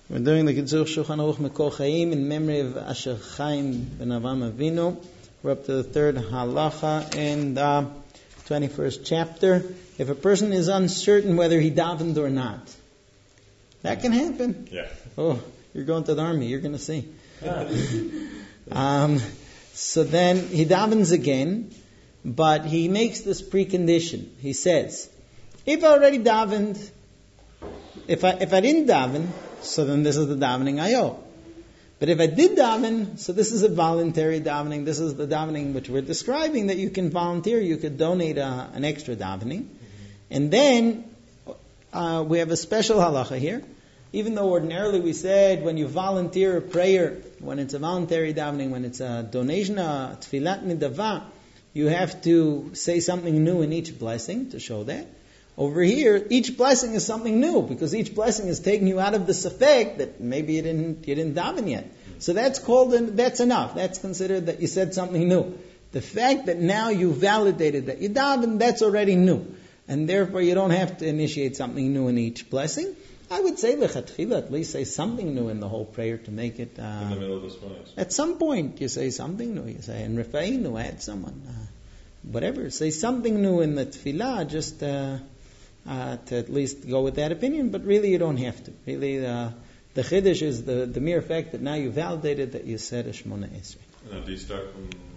We're doing the Kitzur Shulchan Aruch Mekor Chaim in memory of Asher Chaim ben Avraham Avinu. We're up to the third halacha in the 21st chapter. If a person is uncertain whether he davened or not, that can happen. Yeah. Oh, you're going to the army, you're going to see. So then he davens again, but he makes this precondition. He says, if I already davened, if I didn't daven, so then this is the davening I owe. But if I did daven, so this is a voluntary davening. This is the davening which we're describing, that you can volunteer, you could donate an extra davening. And then we have a special halacha here. Even though ordinarily we said when you volunteer a prayer, when it's a voluntary davening, when it's a donation, a tfilat midava, you have to say something new in each blessing to show that. Over here, each blessing is something new, because each blessing is taking you out of the safek that maybe you didn't daven yet. So that's that's enough. That's considered that you said something new. The fact that now you validated that you daven, that's already new. And therefore you don't have to initiate something new in each blessing. I would say lechatchila, at least say something new in the whole prayer to make it... in the middle of the space. At some point you say something new. You say, and Rifa'inu, add someone. Whatever. Say something new in the tefillah, just... to at least go with that opinion, but really you don't have to. Really, the chiddush is the mere fact that now you validated that you said a Shemona Esrei. Do you start from